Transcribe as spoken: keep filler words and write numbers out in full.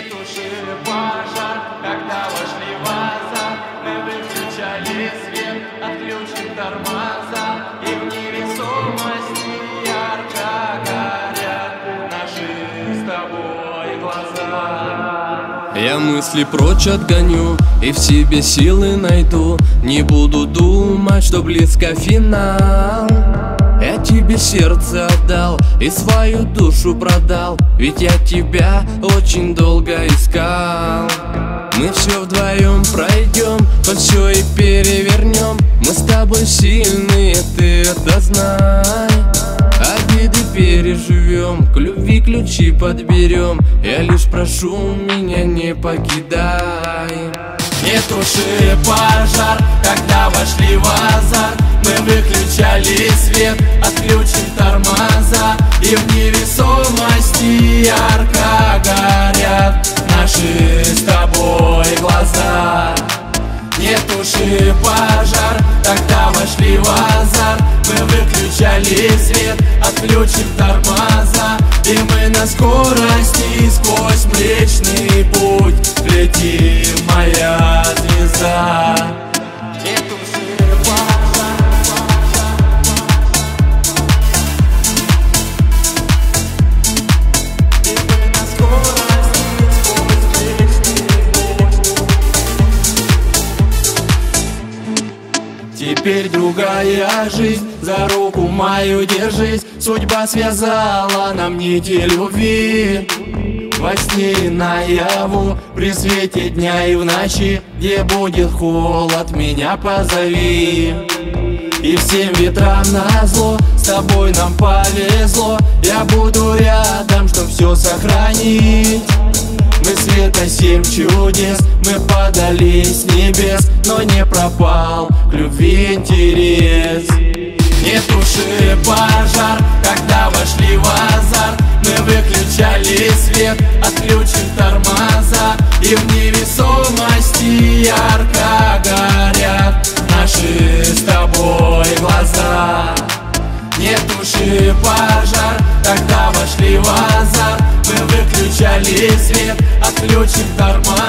туши пожар, когда вошли в азарт. Мы выключали свет, отключим тормоза, и в невесомости ярко горят наши с тобой глаза. Я мысли прочь отгоню и в себе силы найду. Не буду думать, что близко финал. Я тебе сердце отдал и свою душу продал, ведь я тебя очень долго искал. Мы все вдвоем пройдем, под все и перевернем. Мы с тобой сильные, ты это знай. Обиды переживем, к любви ключи подберем. Я лишь прошу, меня не покидай. Не туши пожар, когда вошли в азарт. Мы выключали свет, отключим тормоза, и в невесомости ярко горят наши с тобой глаза. Не туши пожар, когда вошли в азарт. Мы выключали свет, отключим тормоза, и мы на скорости сквозь Млечный Путь летим, моя звезда. Не туши пожар, и мы на скорости сквозь Млечный Путь. Теперь другая жизнь, за руку мою держись. Судьба связала нам нити любви. Во сне и наяву, при свете дня и в ночи, где будет холод, меня позови. И всем ветрам назло, с тобой нам повезло. Я буду рядом, чтоб все сохранить. Мы света семь чудес, мы падали с небес, но не пропал к любви интерес. Не туши пожар, когда вошли в азарт. Мы выключали свет, отключим тормоза, и в невесомости ярко горят наши с тобой глаза. Не туши пожар, когда вошли в азарт. Мы выключали свет, отключим тормоза,